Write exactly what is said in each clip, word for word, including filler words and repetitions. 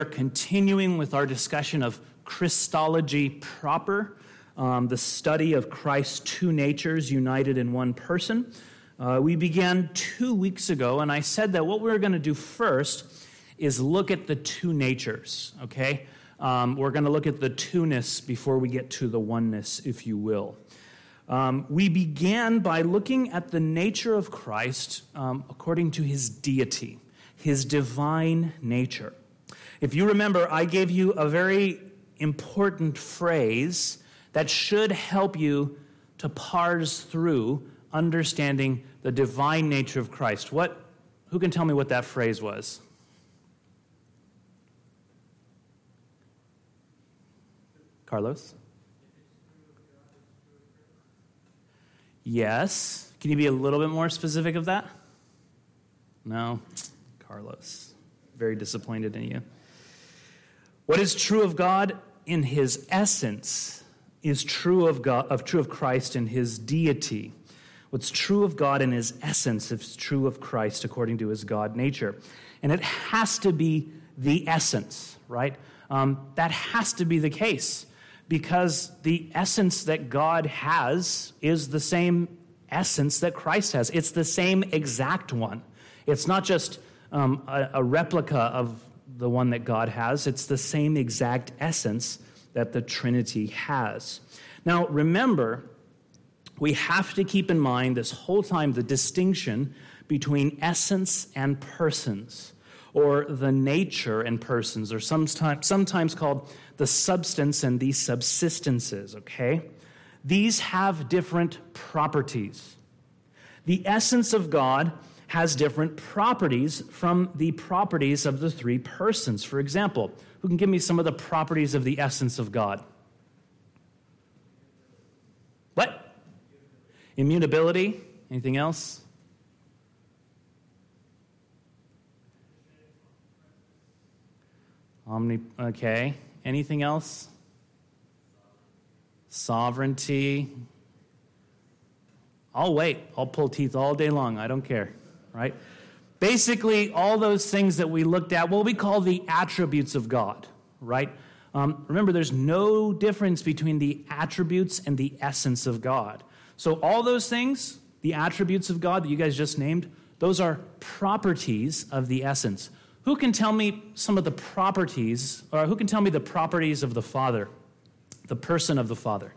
Continuing with our discussion of Christology proper, um, the study of Christ's two natures united in one person. Uh, we began two weeks ago, and I said that what we're going to do first is look at the two natures, okay? Um, we're going to look at the two-ness before we get to the oneness, if you will. Um, we began by looking at the nature of Christ um, according to his deity, his divine nature. If you remember, I gave you a very important phrase that should help you to parse through understanding the divine nature of Christ. What? Who can tell me what that phrase was? Carlos? Yes. Can you be a little bit more specific of that? No? Carlos. Very disappointed in you. What is true of God in his essence is true of God, of true of Christ in his deity. What's true of God in his essence is true of Christ according to his God nature. And it has to be the essence, right? Um, that has to be the case because the essence that God has is the same essence that Christ has. It's the same exact one. It's not just um, a, a replica of the one that God has. It's the same exact essence that the Trinity has. Now, remember, we have to keep in mind this whole time the distinction between essence and persons, or the nature and persons, or sometimes, sometimes called the substance and the subsistences, okay? These have different properties. The essence of God has different properties from the properties of the three persons. For example, who can give me some of the properties of the essence of God? What? Immutability. Anything else? Omni. Okay. Anything else? Sovereignty. I'll wait. I'll pull teeth all day long. I don't care. Right? Basically, all those things that we looked at, what we call the attributes of God, right? Um, remember, there's no difference between the attributes and the essence of God. So all those things, the attributes of God that you guys just named, those are properties of the essence. Who can tell me some of the properties, or who can tell me the properties of the Father, the person of the Father?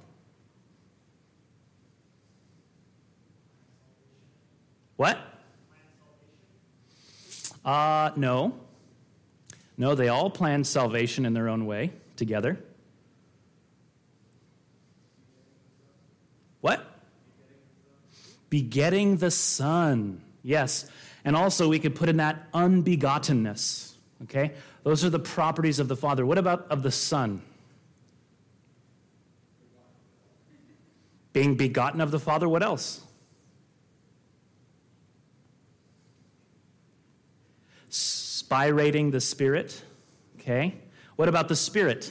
What? Uh, no. No, they all planned salvation in their own way, together. What? Begetting the Son. Yes. And also we could put in that unbegottenness. Okay? Those are the properties of the Father. What about of the Son? Being begotten of the Father. What else? Spirating the Spirit. Okay. What about the Spirit?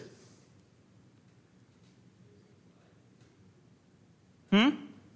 Hmm?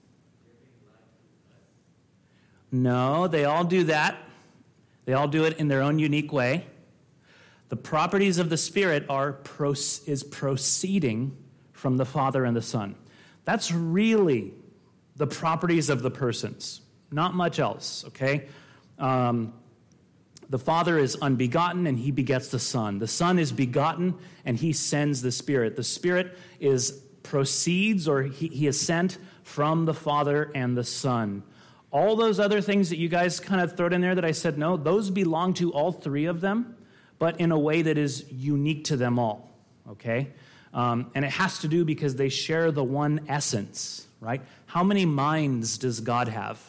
No, they all do that. They all do it in their own unique way. The properties of the Spirit are is proceeding from the Father and the Son. That's really the properties of the persons. Not much else, okay? Um, the Father is unbegotten, and he begets the Son. The Son is begotten, and he sends the Spirit. The Spirit is proceeds, or he, he is sent from the Father and the Son. All those other things that you guys kind of throw in there that I said no, those belong to all three of them, but in a way that is unique to them all, okay? Um, and it has to do because they share the one essence, right? How many minds does God have?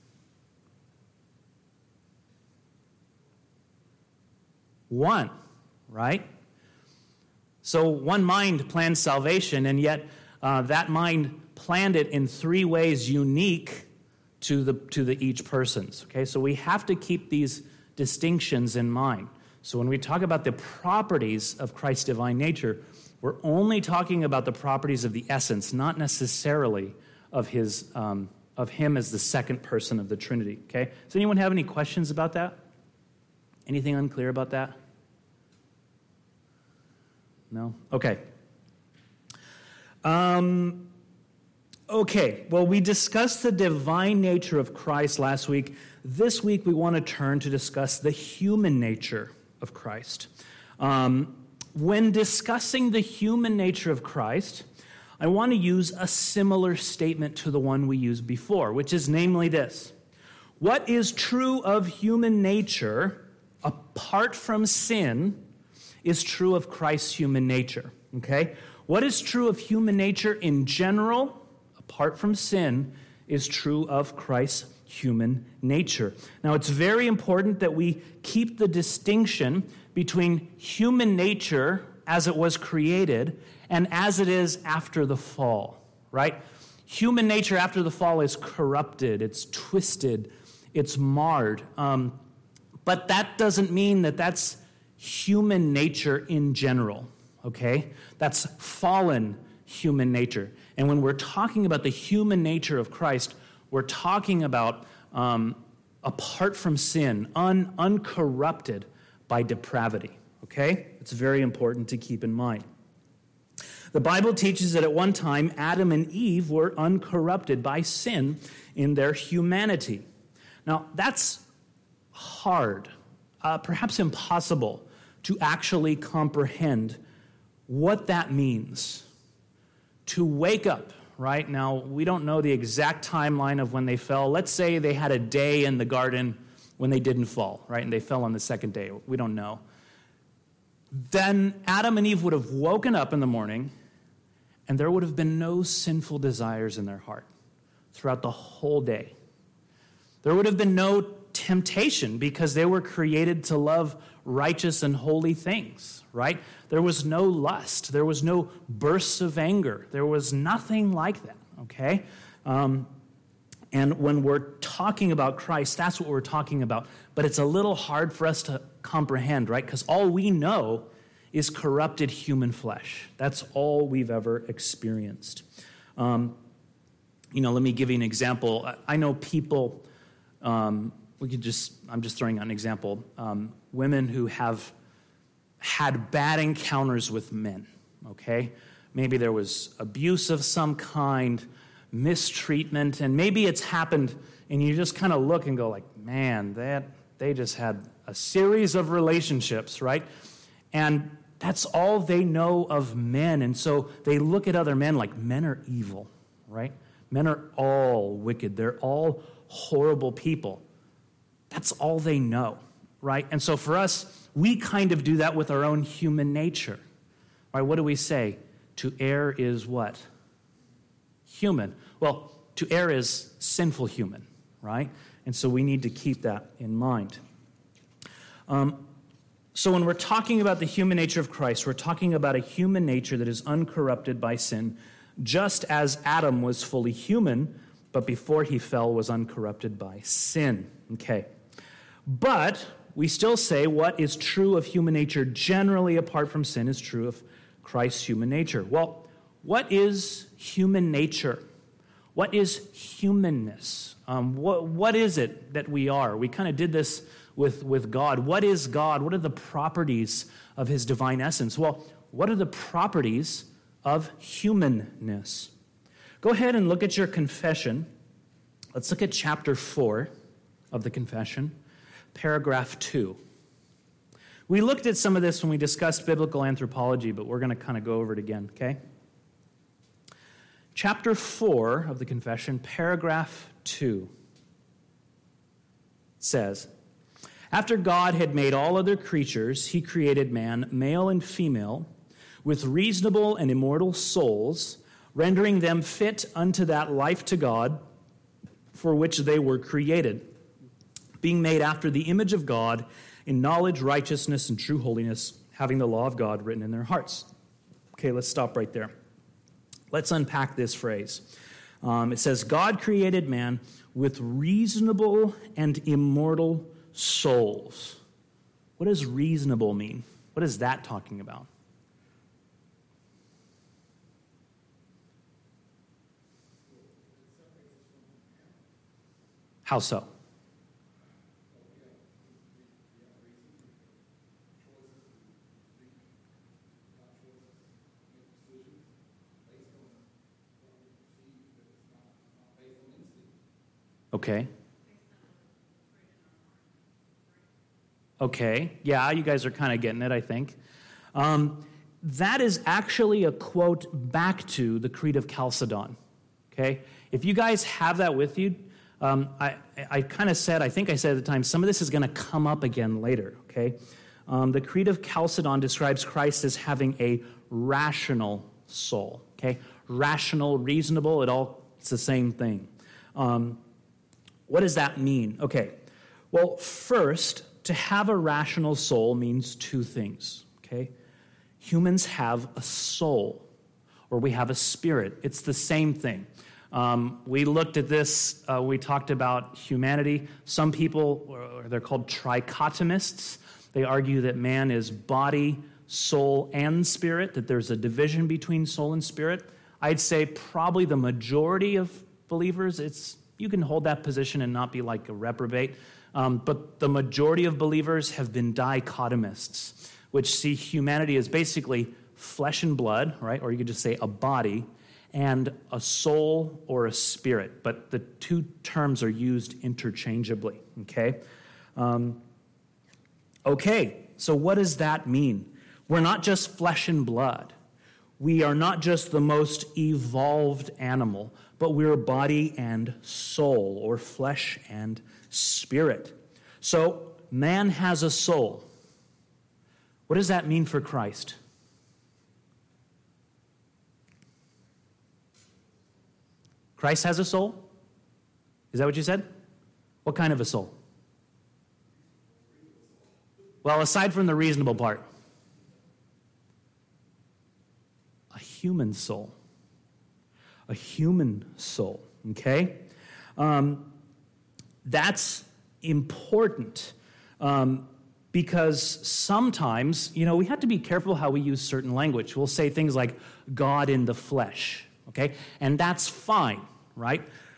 One, right? So one mind plans salvation, and yet uh, that mind planned it in three ways unique to the to the each persons. Okay, so we have to keep these distinctions in mind. So when we talk about the properties of Christ's divine nature, we're only talking about the properties of the essence, not necessarily of his um, of him as the second person of the Trinity. Okay, does anyone have any questions about that? Anything unclear about that? No? Okay. Um, okay, well, we discussed the divine nature of Christ last week. This week, we want to turn to discuss the human nature of Christ. Um, when discussing the human nature of Christ, I want to use a similar statement to the one we used before, which is namely this. What is true of human nature apart from sin is true of Christ's human nature, okay? What is true of human nature in general, apart from sin, is true of Christ's human nature. Now, it's very important that we keep the distinction between human nature as it was created and as it is after the fall, right? Human nature after the fall is corrupted, it's twisted, it's marred. Um, but that doesn't mean that that's human nature in general, okay? That's fallen human nature. And when we're talking about the human nature of Christ, we're talking about um, apart from sin, un- uncorrupted by depravity, okay? It's very important to keep in mind. The Bible teaches that at one time, Adam and Eve were uncorrupted by sin in their humanity. Now, that's hard, uh, perhaps impossible, to actually comprehend what that means. To wake up, right? Now, we don't know the exact timeline of when they fell. Let's say they had a day in the garden when they didn't fall, right? And they fell on the second day. We don't know. Then Adam and Eve would have woken up in the morning, and there would have been no sinful desires in their heart throughout the whole day. There would have been no temptation because they were created to love righteous and holy things, right? There was no lust. There was no bursts of anger. There was nothing like that, okay? Um, and when we're talking about Christ, that's what we're talking about. But it's a little hard for us to comprehend, right? Because all we know is corrupted human flesh. That's all we've ever experienced. Um, you know, let me give you an example. I know people... Um, we could just, I'm just throwing out an example. Um, women who have had bad encounters with men, okay? Maybe there was abuse of some kind, mistreatment, and maybe it's happened, and you just kind of look and go like, man, that they just had a series of relationships, right? And that's all they know of men, and so they look at other men like men are evil, right? Men are all wicked. They're all horrible people. That's all they know, right? And so for us, we kind of do that with our own human nature, right? What do we say? To err is what? Human. Well, to err is sinful human, right? And so we need to keep that in mind. Um, so when we're talking about the human nature of Christ, we're talking about a human nature that is uncorrupted by sin, just as Adam was fully human, but before he fell was uncorrupted by sin. Okay. But we still say what is true of human nature generally apart from sin is true of Christ's human nature. Well, what is human nature? What is humanness? Um, what, what is it that we are? We kind of did this with, with God. What is God? What are the properties of his divine essence? Well, what are the properties of humanness? Go ahead and look at your confession. Let's look at chapter four of the confession, paragraph two. We looked at some of this when we discussed biblical anthropology, but we're going to kind of go over it again, okay? Chapter four of the confession, paragraph two, says, after God had made all other creatures, he created man, male and female, with reasonable and immortal souls, rendering them fit unto that life to God for which they were created, being made after the image of God in knowledge, righteousness, and true holiness, having the law of God written in their hearts. Okay, let's stop right there. Let's unpack this phrase. Um, it says, God created man with reasonable and immortal souls. What does reasonable mean? What is that talking about? How so? Okay. Okay. Yeah, you guys are kind of getting it, I think. Um, that is actually a quote back to the Creed of Chalcedon. Okay? If you guys have that with you, um, I, I kind of said, I think I said at the time, some of this is going to come up again later. Okay? Um, the Creed of Chalcedon describes Christ as having a rational soul. Okay? Rational, reasonable, it all, it's the same thing. Um, what does that mean? Okay. Well, first, to have a rational soul means two things. Okay? Humans have a soul, or we have a spirit. It's the same thing. Um, we looked at this, uh, we talked about humanity. Some people, or they're called trichotomists. They argue that man is body, soul, and spirit, that there's a division between soul and spirit. I'd say probably the majority of believers, it's you can hold that position and not be like a reprobate. Um, but the majority of believers have been dichotomists, which see humanity as basically flesh and blood, right? Or you could just say a body, and a soul or a spirit. But the two terms are used interchangeably, okay? Um, okay, so what does that mean? We're not just flesh and blood. We are not just the most evolved animal, but we're body and soul, or flesh and spirit. So man has a soul. What does that mean for Christ? Christ has a soul? Is that what you said? What kind of a soul? Well, aside from the reasonable part, a human soul. A human soul, okay? Um, that's important um, because sometimes, you know, we have to be careful how we use certain language. We'll say things like God in the flesh, okay? And that's fine, right?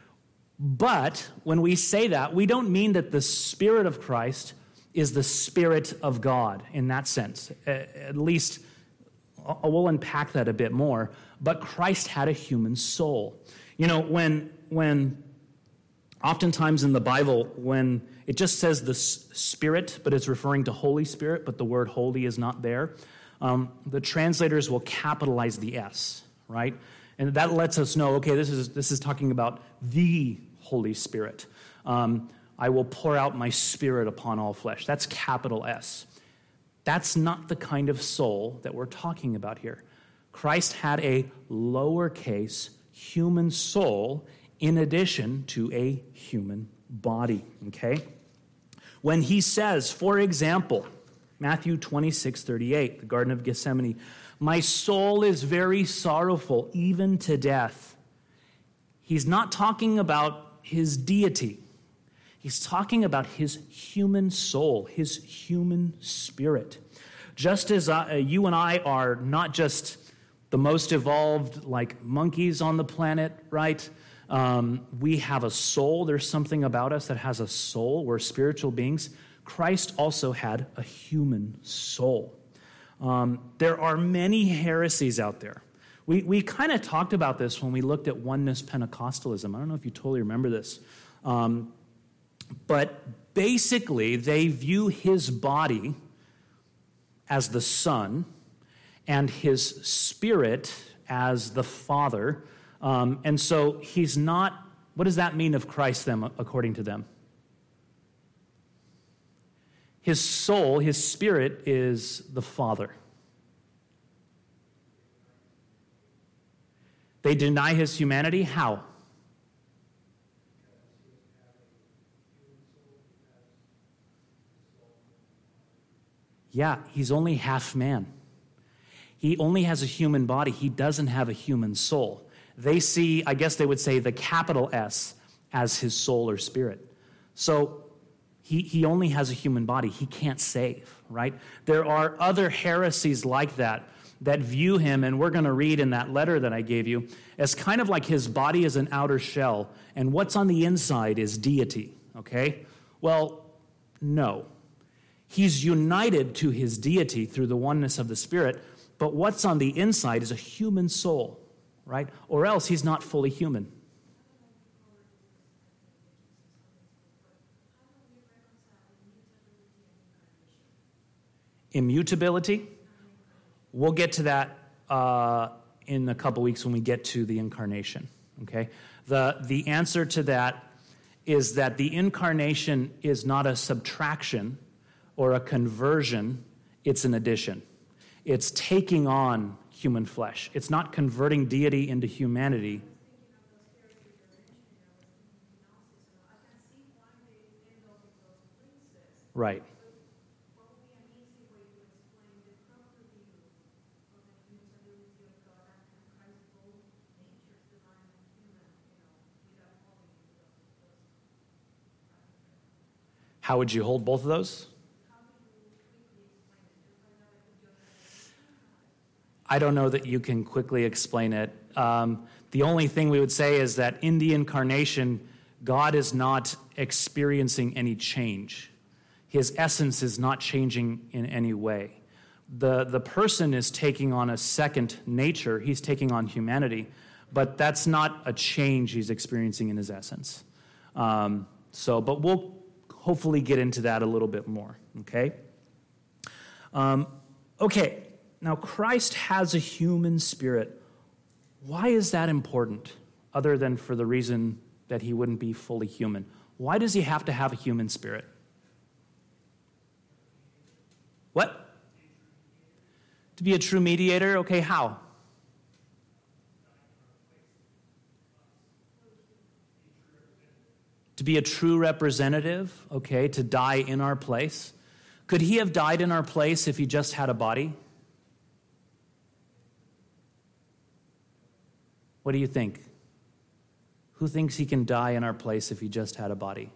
But when we say that, we don't mean that the Spirit of Christ is the Spirit of God in that sense. At least, we'll unpack that a bit more. But Christ had a human soul. You know, when when oftentimes in the Bible, when it just says the Spirit, but it's referring to Holy Spirit, but the word holy is not there, um, the translators will capitalize the S, right? And that lets us know, okay, this is this is talking about the Holy Spirit. Um, I will pour out my Spirit upon all flesh. That's capital S. That's not the kind of soul that we're talking about here. Christ had a lowercase human soul in addition to a human body, okay? When he says, for example, Matthew twenty-six thirty-eight, the Garden of Gethsemane, my soul is very sorrowful, even to death. He's not talking about his deity. He's talking about his human soul, his human spirit. Just as uh, you and I are not just the most evolved, like monkeys on the planet, right? Um, we have a soul. There's something about us that has a soul. We're spiritual beings. Christ also had a human soul. Um, there are many heresies out there. We we kind of talked about this when we looked at oneness Pentecostalism. I don't know if you totally remember this. Um, but basically, they view his body as the Son and his spirit as the Father. Um, and so he's not, what does that mean of Christ then, according to them? His soul, his spirit is the Father. They deny his humanity. How? Yeah, he's only half man. He only has a human body. He doesn't have a human soul. They see, I guess they would say, the capital S as his soul or spirit. So he, he only has a human body. He can't save, right? There are other heresies like that that view him, and we're going to read in that letter that I gave you, as kind of like his body is an outer shell, and what's on the inside is deity, okay? Well, no. He's united to his deity through the oneness of the Spirit, but what's on the inside is a human soul, right? Or else he's not fully human. immutability. We'll get to that uh, in a couple weeks when we get to the incarnation, okay? The, the answer to that is that the incarnation is not a subtraction or a conversion, it's an addition. It's taking on human flesh. It's not converting deity into humanity. Right. How would you hold both of those? I don't know that you can quickly explain it. Um, the only thing we would say is that in the incarnation, God is not experiencing any change. His essence is not changing in any way. The, the person is taking on a second nature. He's taking on humanity, but that's not a change he's experiencing in his essence. Um, so, but we'll hopefully get into that a little bit more, okay? Um, okay, now Christ has a human spirit. Why is that important, other than for the reason that he wouldn't be fully human? Why does he have to have a human spirit? What? To be a true mediator? Okay, how? To be a true representative, okay, to die in our place. Could he have died in our place if he just had a body? What do you think? Who thinks he can die in our place if he just had a body?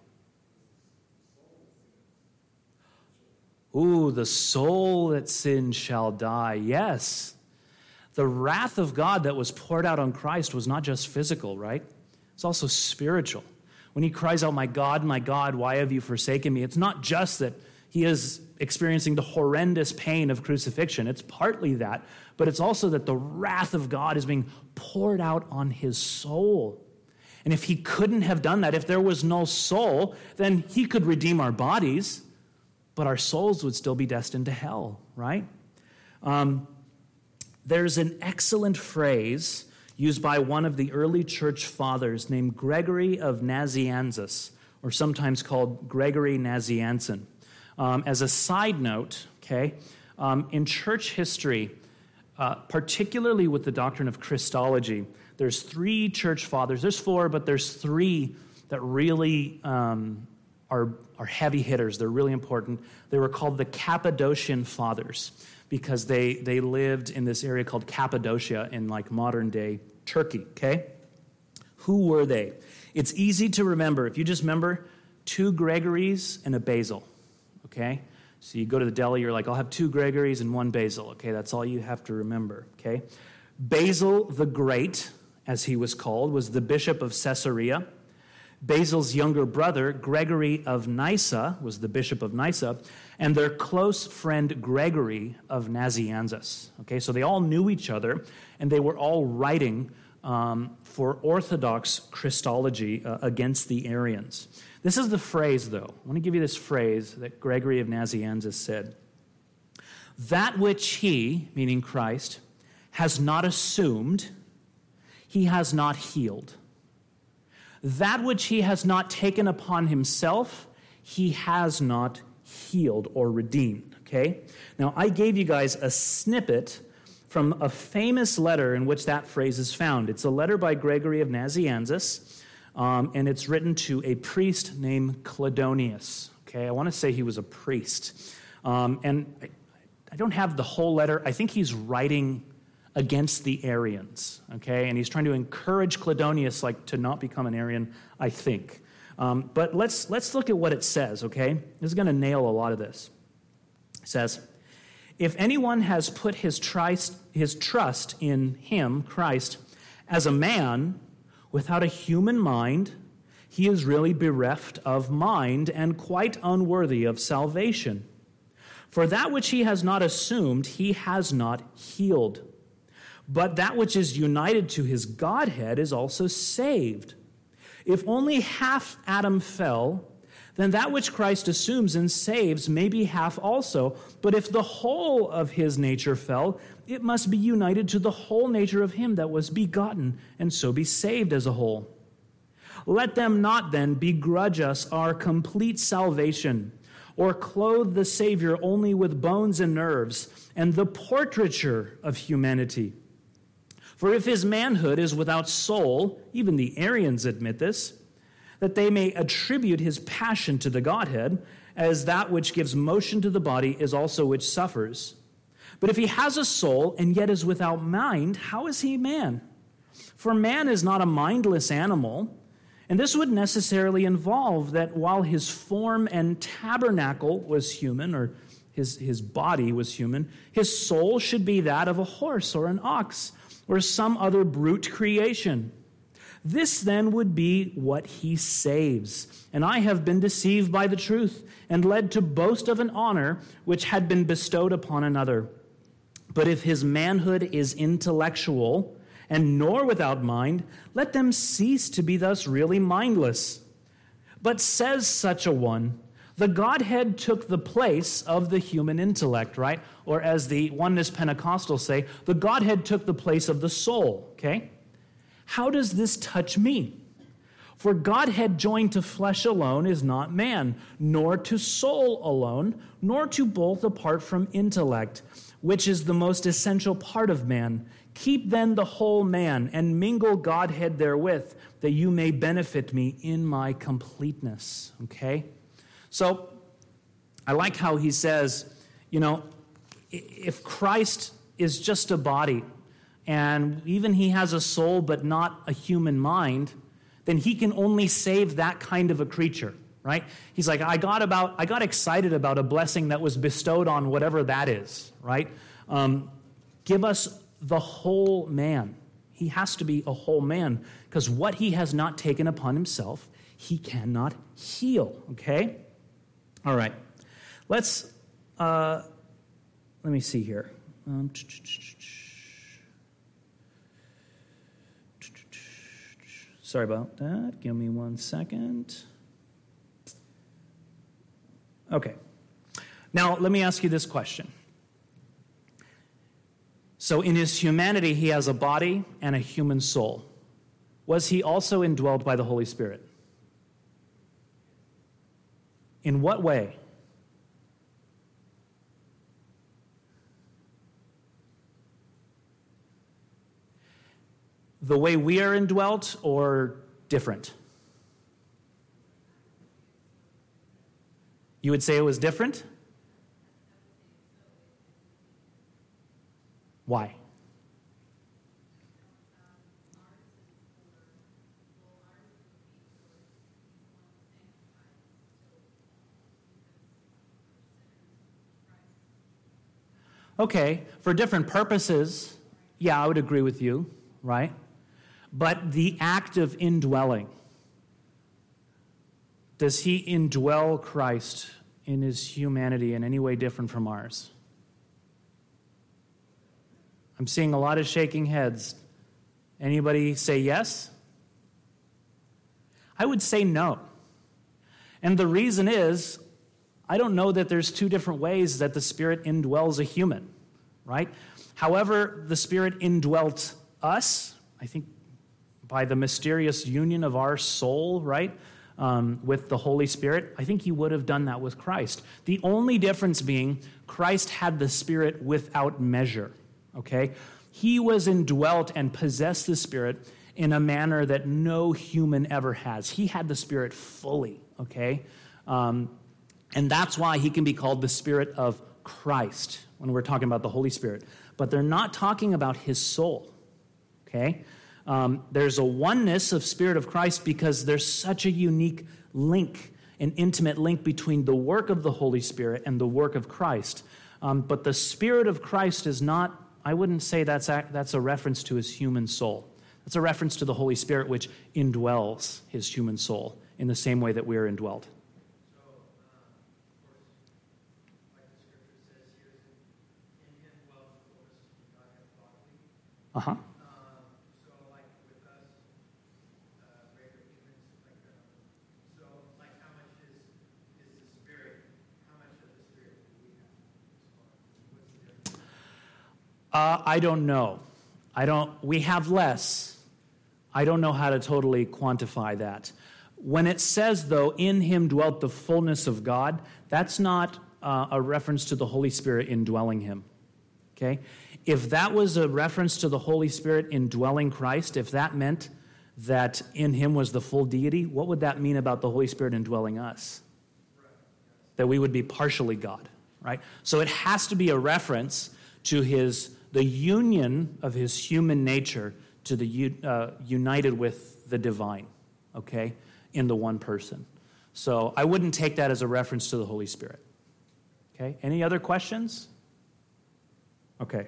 Ooh, the soul that sins shall die. Yes. The wrath of God that was poured out on Christ was not just physical, right? It's also spiritual. When he cries out, "My God, my God, why have you forsaken me?" It's not just that he is experiencing the horrendous pain of crucifixion. It's partly that, but it's also that the wrath of God is being poured out on his soul. And if he couldn't have done that, if there was no soul, then he could redeem our bodies, but our souls would still be destined to hell, right? Um, there's an excellent phrase used by one of the early church fathers named Gregory of Nazianzus, or sometimes called Gregory Nazianzen. Um, as a side note, okay, um, in church history, uh, particularly with the doctrine of Christology, there's three church fathers. There's four, but there's three that really um, are, are heavy hitters. They're really important. They were called the Cappadocian Fathers because they, they lived in this area called Cappadocia in like modern-day Turkey, okay? Who were they? It's easy to remember. If you just remember two Gregorys and a Basil, okay? So you go to the deli, you're like, I'll have two Gregorys and one Basil, okay? That's all you have to remember, okay? Basil the Great, as he was called, was the bishop of Caesarea. Basil's younger brother, Gregory of Nyssa, was the bishop of Nyssa, and their close friend Gregory of Nazianzus. Okay, so they all knew each other, and they were all writing um, for Orthodox Christology uh, against the Arians. This is the phrase, though. I want to give you this phrase that Gregory of Nazianzus said. That which he, meaning Christ, has not assumed, he has not healed. That which he has not taken upon himself, he has not healed or redeemed, okay? Now, I gave you guys a snippet from a famous letter in which that phrase is found. It's a letter by Gregory of Nazianzus, um, and it's written to a priest named Cladonius, okay? I want to say he was a priest. Um, and I, I don't have the whole letter. I think he's writing against the Arians, okay? And he's trying to encourage Cladonius, like, to not become an Arian, I think. Um, but let's let's look at what it says, okay? This is going to nail a lot of this. It says, if anyone has put his trust, his trust in him, Christ, as a man without a human mind, he is really bereft of mind and quite unworthy of salvation. For that which he has not assumed, he has not healed. But that which is united to his Godhead is also saved. If only half Adam fell, then that which Christ assumes and saves may be half also. But if the whole of his nature fell, it must be united to the whole nature of him that was begotten, and so be saved as a whole. Let them not then begrudge us our complete salvation, or clothe the Savior only with bones and nerves, and the portraiture of humanity. For if his manhood is without soul, even the Arians admit this, that they may attribute his passion to the Godhead, as that which gives motion to the body is also which suffers. But if he has a soul and yet is without mind, how is he man? For man is not a mindless animal, and this would necessarily involve that while his form and tabernacle was human, or his, his body was human, his soul should be that of a horse or an ox or some other brute creation. This then would be what he saves. And I have been deceived by the truth and led to boast of an honor which had been bestowed upon another. But if his manhood is intellectual and nor without mind, let them cease to be thus really mindless. But says such a one, the Godhead took the place of the human intellect, right? Or as the Oneness Pentecostals say, the Godhead took the place of the soul, okay? How does this touch me? For Godhead joined to flesh alone is not man, nor to soul alone, nor to both apart from intellect, which is the most essential part of man. Keep then the whole man, and mingle Godhead therewith, that you may benefit me in my completeness. Okay? So, I like how he says, you know, if Christ is just a body, and even he has a soul but not a human mind, then he can only save that kind of a creature, right? He's like, I got about, I got excited about a blessing that was bestowed on whatever that is, right? Um, give us the whole man. He has to be a whole man, because what he has not taken upon himself, he cannot heal, okay? All right. Let's, uh, let me see here. Um, Sorry about that. Give me one second. Okay. Now, let me ask you this question. So, in his humanity, he has a body and a human soul. Was he also indwelled by the Holy Spirit? In what way? The way we are indwelt, or different? You would say it was different? Why? Okay, for different purposes, yeah, I would agree with you, right? But the act of indwelling, does he indwell Christ in his humanity in any way different from ours? I'm seeing a lot of shaking heads. Anybody say yes? I would say no. And the reason is, I don't know that there's two different ways that the Spirit indwells a human, right? However, the Spirit indwelt us, I think, by the mysterious union of our soul, right, um, with the Holy Spirit. I think he would have done that with Christ. The only difference being Christ had the Spirit without measure, okay? He was indwelt and possessed the Spirit in a manner that no human ever has. He had the Spirit fully, okay? Um, and that's why he can be called the Spirit of Christ when we're talking about the Holy Spirit. But they're not talking about his soul, okay? Um, there's a oneness of Spirit of Christ because there's such a unique link, an intimate link between the work of the Holy Spirit and the work of Christ. Um, but the Spirit of Christ is not, I wouldn't say that's a, that's a reference to his human soul. That's a reference to the Holy Spirit, which indwells his human soul in the same way that we are indwelled. So, uh, of course, like the scripture says here, in him dwells the fullness of Godhead bodily. Uh-huh. Uh, I don't know. I don't. We have less. I don't know how to totally quantify that. When it says, though, in him dwelt the fullness of God, that's not uh, a reference to the Holy Spirit indwelling him. Okay? If that was a reference to the Holy Spirit indwelling Christ, if that meant that in him was the full deity, what would that mean about the Holy Spirit indwelling us? That we would be partially God, right? So it has to be a reference to his the union of his human nature to the uh, united with the divine, okay, in the one person. So I wouldn't take that as a reference to the Holy Spirit. Okay, any other questions? Okay.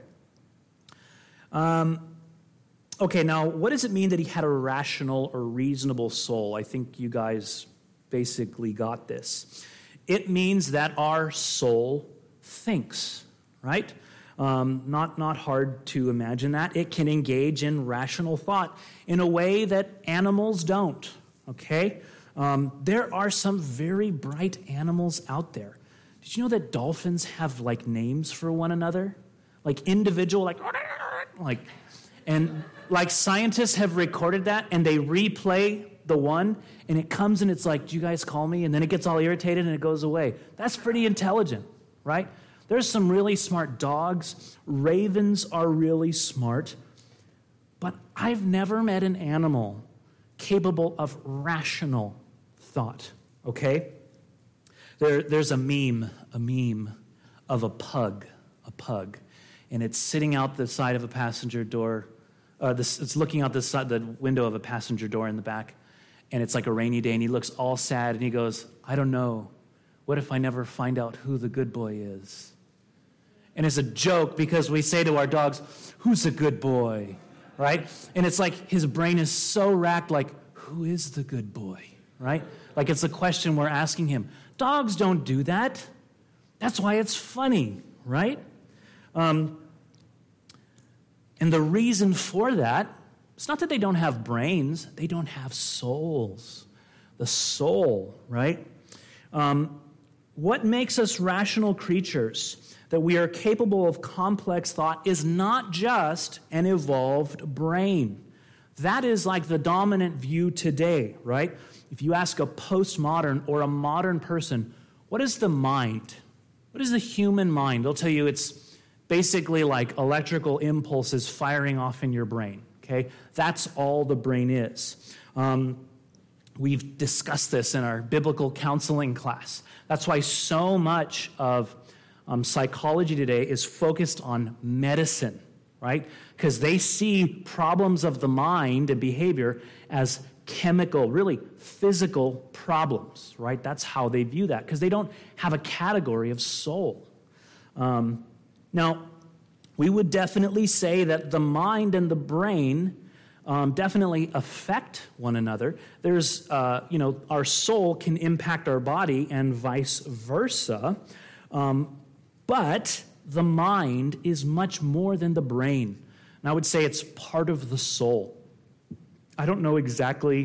Um, okay, now what does it mean that he had a rational or reasonable soul? I think you guys basically got this. It means that our soul thinks, right? Um, not, not hard to imagine that. It can engage in rational thought in a way that animals don't, okay? Um, there are some very bright animals out there. Did you know that dolphins have, like, names for one another? Like, individual, like, like, and, like, scientists have recorded that, and they replay the one, and it comes and it's like, do you guys call me? And then it gets all irritated and it goes away. That's pretty intelligent, right? There's some really smart dogs. Ravens are really smart. But I've never met an animal capable of rational thought, okay? There, there's a meme, a meme of a pug, a pug. And it's sitting out the side of a passenger door. Uh, this, it's looking out the, side, the window of a passenger door in the back. And it's like a rainy day, and he looks all sad, and he goes, I don't know. What if I never find out who the good boy is? And it's a joke because we say to our dogs, who's a good boy, right? And it's like his brain is so racked, like, who is the good boy, right? Like it's a question we're asking him. Dogs don't do that. That's why it's funny, right? Um, and the reason for that, it's not that they don't have brains, they don't have souls. The soul, right? Um, what makes us rational creatures? That we are capable of complex thought is not just an evolved brain. That is like the dominant view today, right? If you ask a postmodern or a modern person, what is the mind? What is the human mind? They'll tell you it's basically like electrical impulses firing off in your brain, okay? That's all the brain is. Um, we've discussed this in our biblical counseling class. That's why so much of Um, psychology today is focused on medicine, right? Because they see problems of the mind and behavior as chemical, really physical problems, right? That's how they view that, because they don't have a category of soul. Um, now, we would definitely say that the mind and the brain um, definitely affect one another. There's, uh, you know, our soul can impact our body and vice versa. Um, But the mind is much more than the brain. And I would say it's part of the soul. I don't know exactly.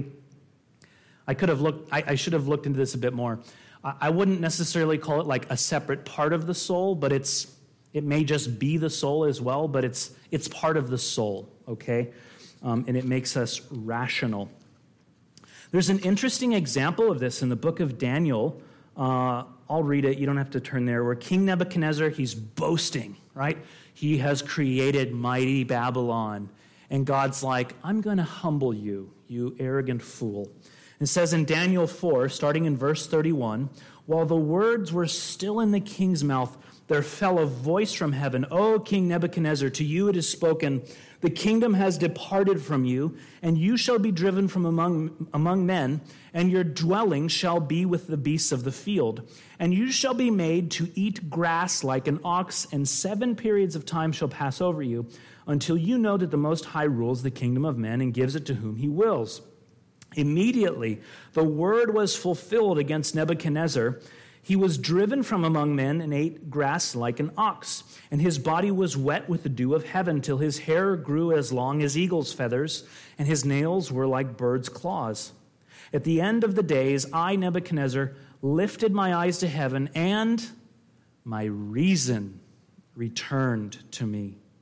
I could have looked, I, I should have looked into this a bit more. I, I wouldn't necessarily call it like a separate part of the soul, but it's it may just be the soul as well, but it's it's part of the soul, okay? Um, and it makes us rational. There's an interesting example of this in the book of Daniel. Uh, I'll read it. You don't have to turn there. Where King Nebuchadnezzar, he's boasting, right? He has created mighty Babylon. And God's like, I'm going to humble you, you arrogant fool. It says in Daniel four, starting in verse thirty-one, while the words were still in the king's mouth, there fell a voice from heaven, O King Nebuchadnezzar, to you it is spoken, the kingdom has departed from you, and you shall be driven from among, among men, and your dwelling shall be with the beasts of the field. And you shall be made to eat grass like an ox, and seven periods of time shall pass over you, until you know that the Most High rules the kingdom of men and gives it to whom he wills. Immediately the word was fulfilled against Nebuchadnezzar. He was driven from among men and ate grass like an ox, and his body was wet with the dew of heaven till his hair grew as long as eagle's feathers, and his nails were like birds' claws. At the end of the days, I, Nebuchadnezzar, lifted my eyes to heaven, and my reason returned to me.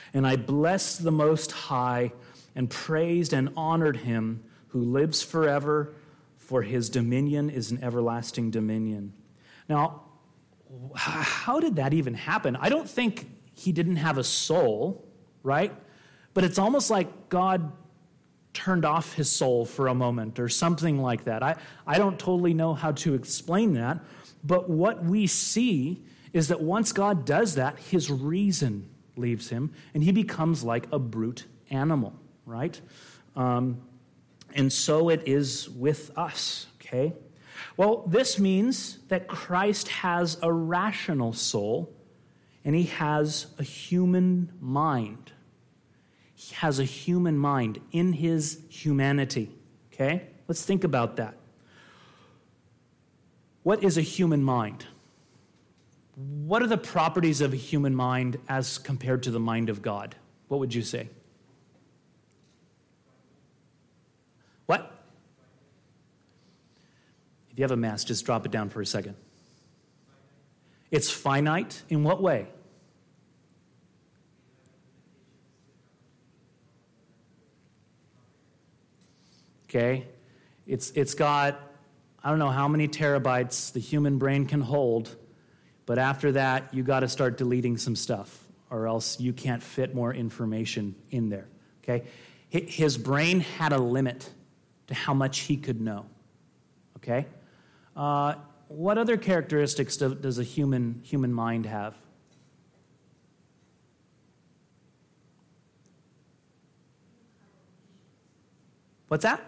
And I blessed the Most High and praised and honored him who lives forever, for his dominion is an everlasting dominion. Now, how did that even happen? I don't think he didn't have a soul, right? But it's almost like God turned off his soul for a moment or something like that. I, I don't totally know how to explain that, but what we see is that once God does that, his reason leaves him, and he becomes like a brute animal, right? Um, and so it is with us, okay? Well, this means that Christ has a rational soul, and he has a human mind. He has a human mind in his humanity, okay? Let's think about that. What is a human mind? What are the properties of a human mind as compared to the mind of God? What would you say? What? If you have a mass, just drop it down for a second. It's finite. In what way? Okay? It's it's got, I don't know how many terabytes the human brain can hold, but after that, you got to start deleting some stuff, or else you can't fit more information in there. Okay? His brain had a limit to how much he could know. Okay? Uh, what other characteristics do, does a human human mind have? What's that?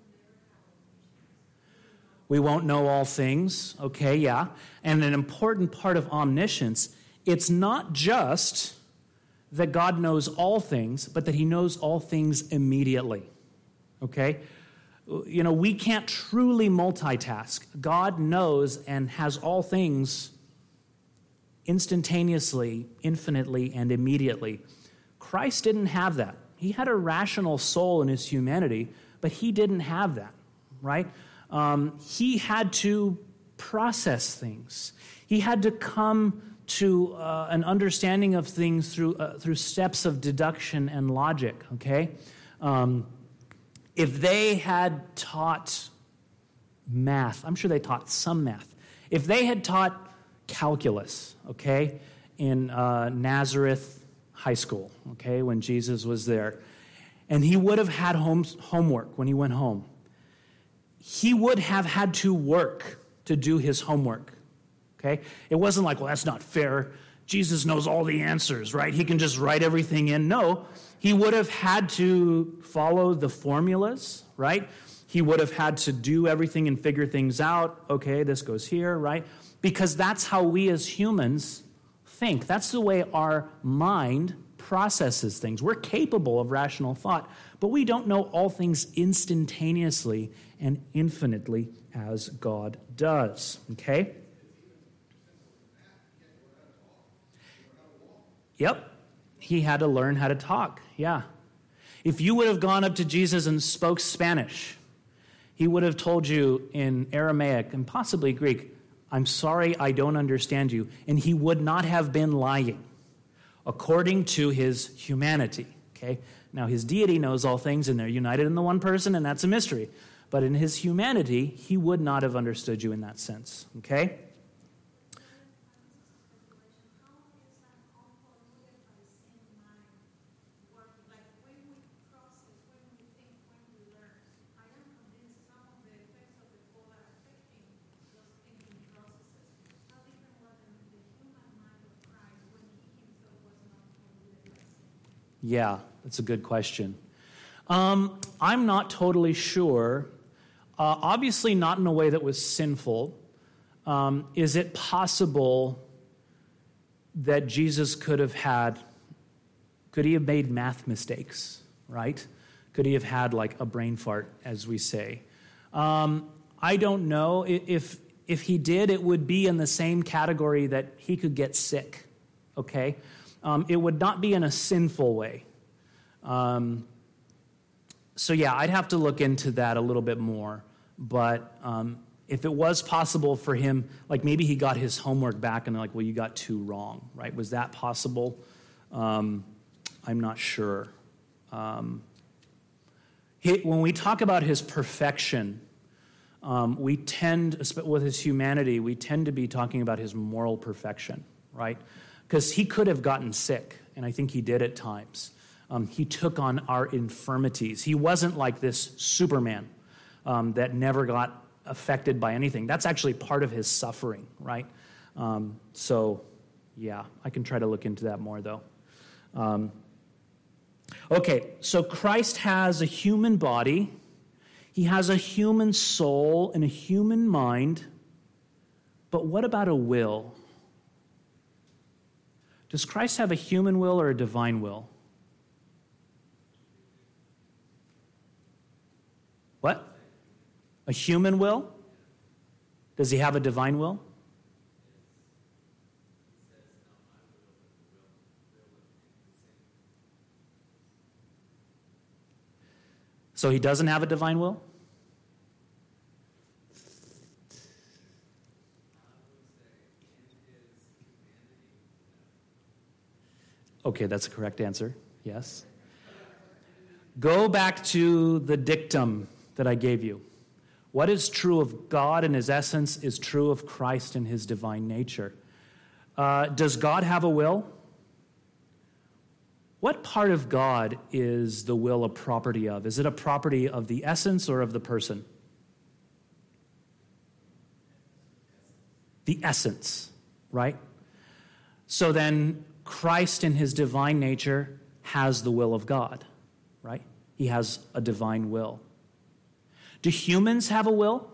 We won't know all things. Okay, yeah. And an important part of omniscience, it's not just that God knows all things, but that he knows all things immediately. Okay? You know, we can't truly multitask. God knows and has all things instantaneously, infinitely, and immediately. Christ didn't have that. He had a rational soul in his humanity, but he didn't have that, right? Um, he had to process things. He had to come to uh, an understanding of things through uh, through steps of deduction and logic, okay? Um, if they had taught math, I'm sure they taught some math. If they had taught calculus, okay, in uh, Nazareth High School, okay, when Jesus was there, and he would have had home, homework when he went home, he would have had to work to do his homework, okay? It wasn't like, well, that's not fair. Jesus knows all the answers, right? He can just write everything in. No, he would have had to follow the formulas, right? He would have had to do everything and figure things out. Okay, this goes here, right? Because that's how we as humans think. That's the way our mind processes things. We're capable of rational thought, but we don't know all things instantaneously and infinitely as God does, okay? Yep, he had to learn how to talk, yeah. If you would have gone up to Jesus and spoke Spanish, he would have told you in Aramaic and possibly Greek, I'm sorry, I don't understand you, and he would not have been lying according to his humanity, okay? Now, his deity knows all things, and they're united in the one person, and that's a mystery. But in his humanity, he would not have understood you in that sense, okay? Yeah, that's a good question. Um, I'm not totally sure. Uh, obviously not in a way that was sinful. Um, is it possible that Jesus could have had, could he have made math mistakes, right? Could he have had like a brain fart, as we say? Um, I don't know. If, if he did, it would be in the same category that he could get sick, okay? Um, it would not be in a sinful way. Um, so yeah, I'd have to look into that a little bit more. But um, if it was possible for him, like maybe he got his homework back and they're like, well, you got two wrong, right? Was that possible? Um, I'm not sure. Um, he, when we talk about his perfection, um, we tend, with his humanity, we tend to be talking about his moral perfection, right? Because he could have gotten sick, and I think he did at times. Um, he took on our infirmities. He wasn't like this Superman um, that never got affected by anything. That's actually part of his suffering, right? Um, so, yeah, I can try to look into that more, though. Um, okay, so Christ has a human body. He has a human soul and a human mind. But what about a will? Does Christ have a human will or a divine will? What? A human will? Does he have a divine will? So he doesn't have a divine will? Okay, that's a correct answer. Yes. Go back to the dictum that I gave you. What is true of God in his essence is true of Christ in his divine nature. Uh, does God have a will? What part of God is the will a property of? Is it a property of the essence or of the person? The essence, right? So then Christ in his divine nature has the will of God, right? He has a divine will. Do humans have a will?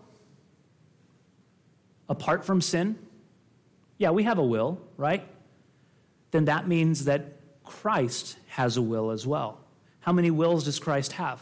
Apart from sin? Yeah, we have a will, right? Then that means that Christ has a will as well. How many wills does Christ have?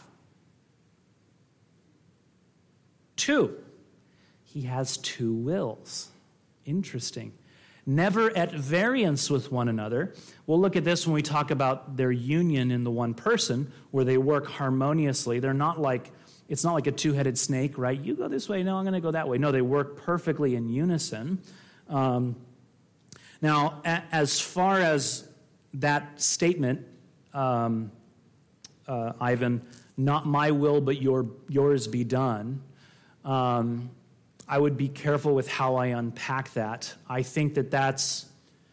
Two. He has two wills. Interesting. Never at variance with one another. We'll look at this when we talk about their union in the one person, where they work harmoniously. They're not like, it's not like a two-headed snake, right? You go this way, no, I'm going to go that way. No, they work perfectly in unison. Um, now, a- as far as that statement, um, uh, Ivan, not my will, but your yours be done, um, I would be careful with how I unpack that. I think that that's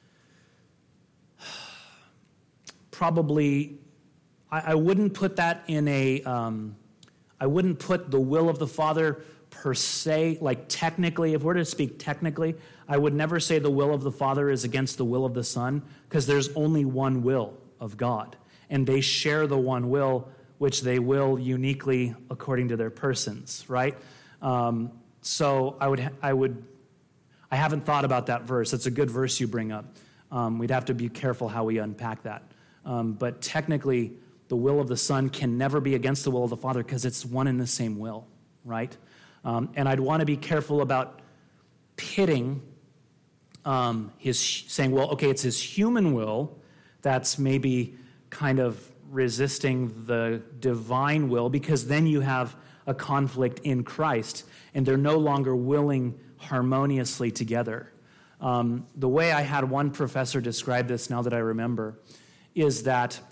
probably, I, I wouldn't put that in a, um, I wouldn't put the will of the Father per se, like technically, if we're to speak technically, I would never say the will of the Father is against the will of the Son, because there's only one will of God, and they share the one will, which they will uniquely according to their persons, right? Um, so I would, I would, I haven't thought about that verse. It's a good verse you bring up. Um, we'd have to be careful how we unpack that. Um, but technically, the will of the Son can never be against the will of the Father, because it's one and the same will, right? Um, and I'd want to be careful about pitting um, his, saying, well, okay, it's his human will that's maybe kind of resisting the divine will, because then you have a conflict in Christ, and they're no longer willing harmoniously together. Um, the way I had one professor describe this, now that I remember, is that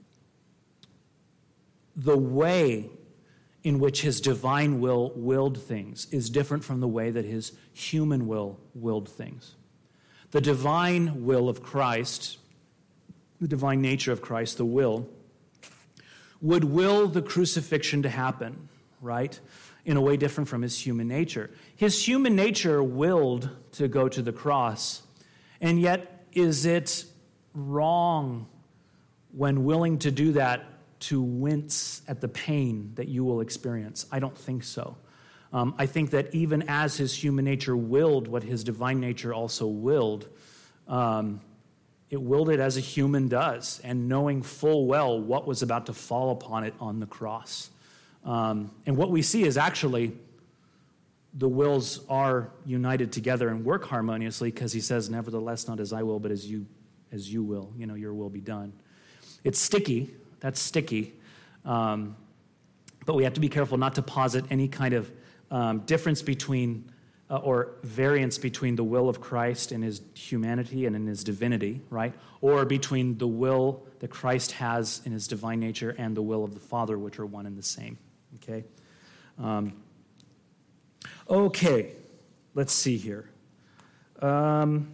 the way in which his divine will willed things is different from the way that his human will willed things. The divine will of Christ, the divine nature of Christ, the will, would will the crucifixion to happen, right? In a way different from his human nature. His human nature willed to go to the cross, and yet is it wrong when willing to do that to wince at the pain that you will experience? I don't think so. Um, I think that even as his human nature willed what his divine nature also willed, um, it willed it as a human does, and knowing full well what was about to fall upon it on the cross. Um, and what we see is actually the wills are united together and work harmoniously, because he says, nevertheless, not as I will, but as you as you will. You know, your will be done. It's sticky. That's sticky. Um, but we have to be careful not to posit any kind of um, difference between uh, or variance between the will of Christ in his humanity and in his divinity, right? Or between the will that Christ has in his divine nature and the will of the Father, which are one and the same, okay? Um, okay, let's see here. Um,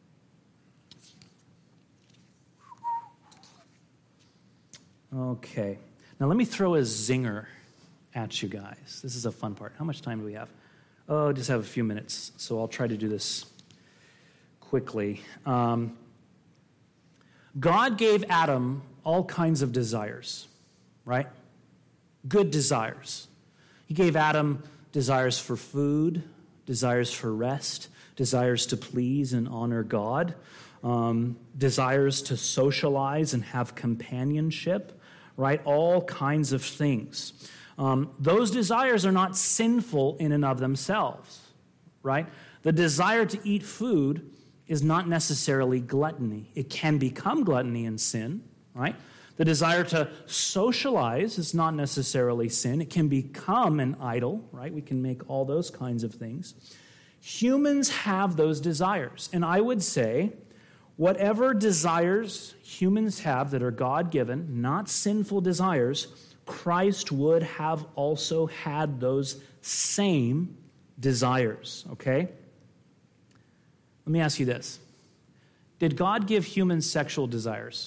okay, now let me throw a zinger at you guys. This is a fun part. How much time do we have? Oh, just have a few minutes, so I'll try to do this quickly. Um, God gave Adam all kinds of desires, right? Good desires. He gave Adam desires for food, desires for rest, desires to please and honor God, um, desires to socialize and have companionship, right? All kinds of things. Um, those desires are not sinful in and of themselves, right? The desire to eat food is not necessarily gluttony. It can become gluttony and sin, right? The desire to socialize is not necessarily sin. It can become an idol, right? We can make all those kinds of things. Humans have those desires. And I would say, whatever desires humans have that are God-given, not sinful desires, Christ would have also had those same desires, okay? Let me ask you this. Did God give humans sexual desires?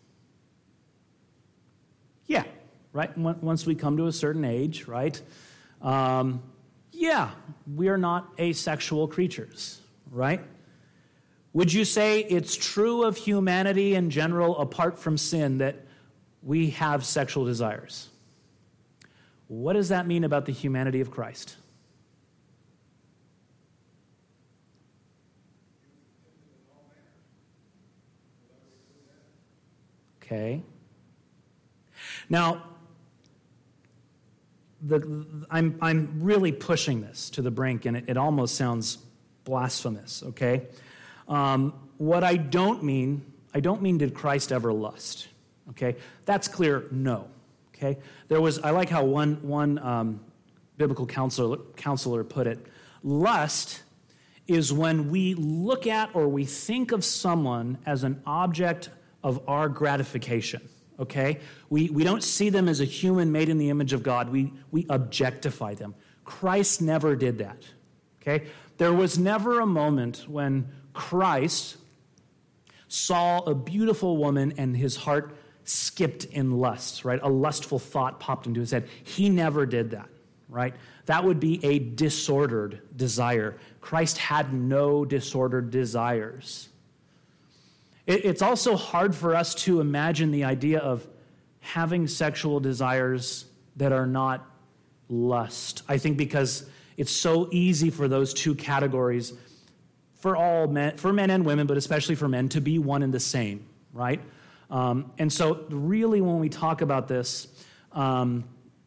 Yeah, right? Once we come to a certain age, right? Um, yeah, we are not asexual creatures, right? Would you say it's true of humanity in general, apart from sin, that we have sexual desires? What does that mean about the humanity of Christ? Okay. Now, the, the, I'm, I'm really pushing this to the brink, and it, it almost sounds blasphemous, okay? Um, what I don't mean, I don't mean did Christ ever lust, okay? That's clear, no, okay? There was, I like how one, one um, biblical counselor, counselor put it, lust is when we look at or we think of someone as an object of our gratification, okay? We, we don't see them as a human made in the image of God. We, we objectify them. Christ never did that, okay? There was never a moment when Christ saw a beautiful woman and his heart skipped in lust, right? A lustful thought popped into his head. He never did that, right? That would be a disordered desire. Christ had no disordered desires. It's also hard for us to imagine the idea of having sexual desires that are not lust. I think because it's so easy for those two categories, for all men, for men and women, but especially for men, to be one and the same, right? Um, and so really when we talk about this, um,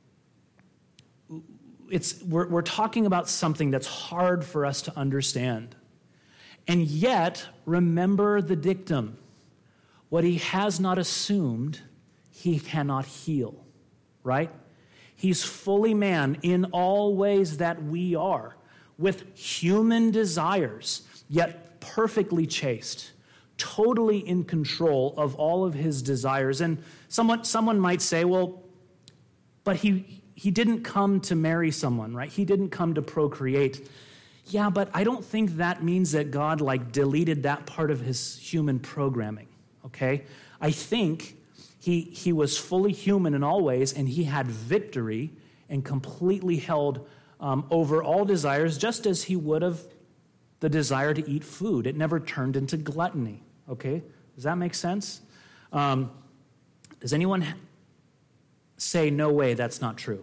it's we're, we're talking about something that's hard for us to understand. And yet, remember the dictum. What he has not assumed, he cannot heal, right? He's fully man in all ways that we are, with human desires, yet perfectly chaste, totally in control of all of his desires. And someone, someone might say, well, but he, he didn't come to marry someone, right? He didn't come to procreate. Yeah, but I don't think that means that God like deleted that part of his human programming, okay? I think he, he was fully human in all ways, and he had victory and completely held um, over all desires, just as he would have the desire to eat food. It never turned into gluttony, okay? Does that make sense? Um, does anyone say, no way, that's not true?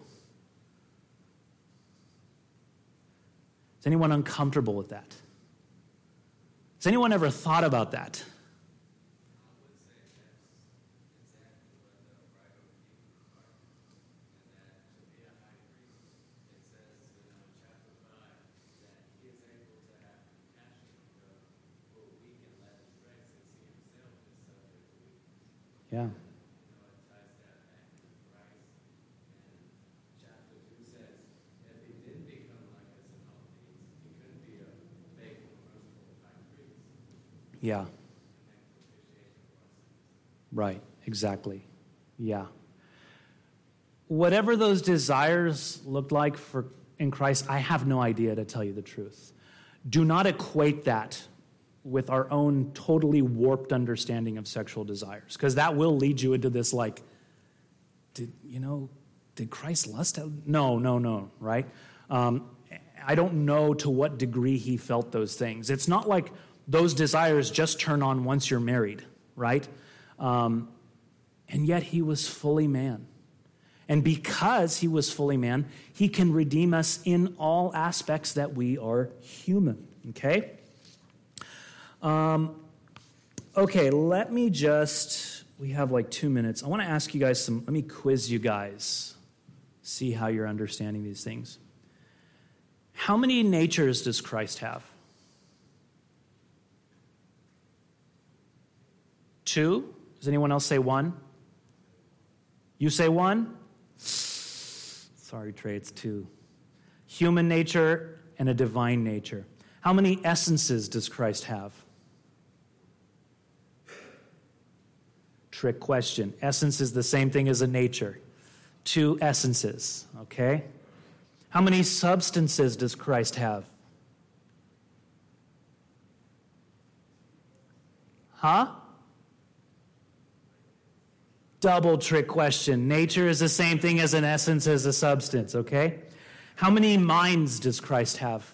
Is anyone uncomfortable with that? Has anyone ever thought about that? Yeah. Yeah. Right, exactly. Yeah. Whatever those desires looked like for in Christ, I have no idea, to tell you the truth. Do not equate that with our own totally warped understanding of sexual desires, because that will lead you into this, like, did, you know, did Christ lust out? No, no, no, right? Um, I don't know to what degree he felt those things. It's not like those desires just turn on once you're married, right? Um, and yet he was fully man. And because he was fully man, he can redeem us in all aspects that we are human, okay? Um, okay, let me just, we have like two minutes. I want to ask you guys some, let me quiz you guys, see how you're understanding these things. How many natures does Christ have? Two? Does anyone else say one? You say one? Sorry, Trey, it's two. Human nature and a divine nature. How many essences does Christ have? Trick question. Essence is the same thing as a nature. Two essences, okay? How many substances does Christ have? Huh? Double trick question. Nature is the same thing as an essence as a substance, okay? How many minds does Christ have?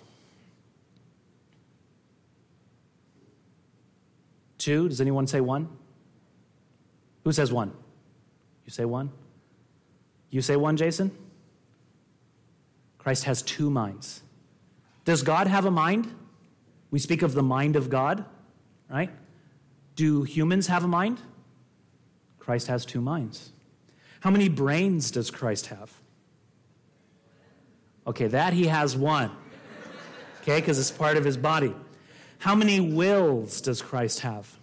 Two? Does anyone say one? Who says one? You say one? You say one, Jason? Christ has two minds. Does God have a mind? We speak of the mind of God, right? Do humans have a mind? Christ has two minds. How many brains does Christ have? Okay, that he has one. Okay, because it's part of his body. How many wills does Christ have?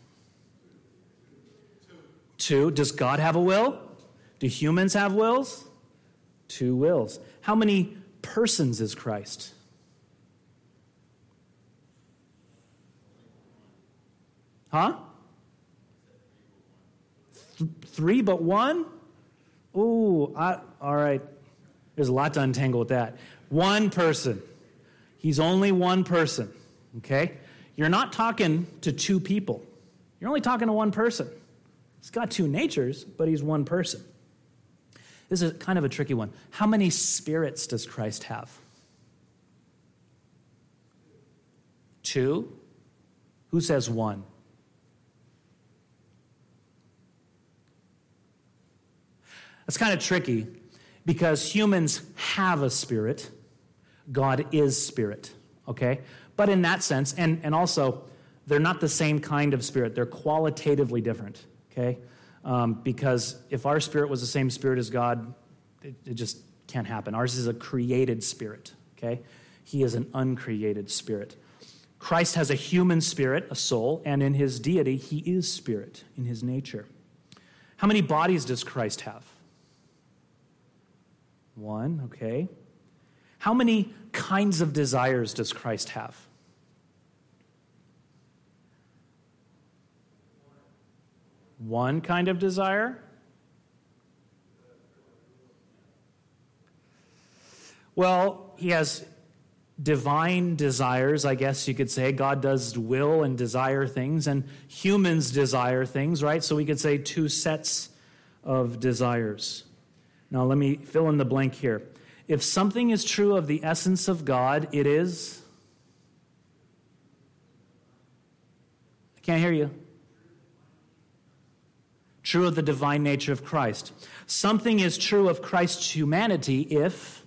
Two. Does God have a will? Do humans have wills? Two wills. How many persons is Christ? Huh? Th- three but one? Ooh, I, all right. There's a lot to untangle with that. One person. He's only one person, okay? You're not talking to two people. You're only talking to one person. He's got two natures, but he's one person. This is kind of a tricky one. How many spirits does Christ have? Two? Who says one? That's kind of tricky because humans have a spirit. God is spirit, okay? But in that sense, and, and also, they're not the same kind of spirit. They're qualitatively different, okay? Um, because if our spirit was the same spirit as God, it, it just can't happen. Ours is a created spirit, okay? He is an uncreated spirit. Christ has a human spirit, a soul, and in his deity, he is spirit in his nature. How many bodies does Christ have? One, okay. How many kinds of desires does Christ have? One kind of desire? Well, he has divine desires, I guess you could say. God does will and desire things, and humans desire things, right? So we could say two sets of desires. Now, let me fill in the blank here. If something is true of the essence of God, it is... I can't hear you. True of the divine nature of Christ. Something is true of Christ's humanity if...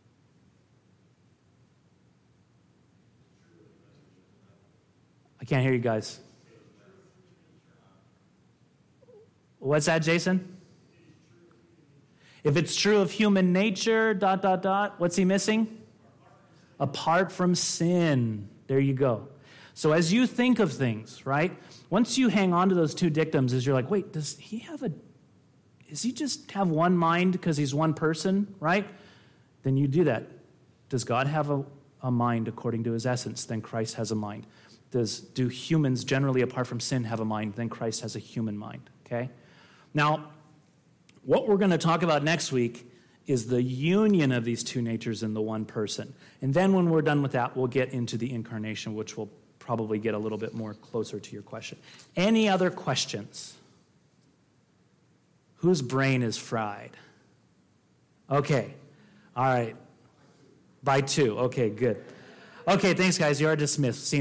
I can't hear you guys. What's that, Jason? If it's true of human nature, dot, dot, dot, what's he missing? Apart from sin. There you go. So as you think of things, right, once you hang on to those two dictums, is you're like, wait, does he have a, does he just have one mind because he's one person, right? Then you do that. Does God have a, a mind according to his essence? Then Christ has a mind. does do humans generally, apart from sin, have a mind, then Christ has a human mind, okay? Now, what we're going to talk about next week is the union of these two natures in the one person. And then when we're done with that, we'll get into the incarnation, which will probably get a little bit more closer to your question. Any other questions? Whose brain is fried? Okay. All right. By two. Okay, good. Okay, thanks, guys. You are dismissed. See you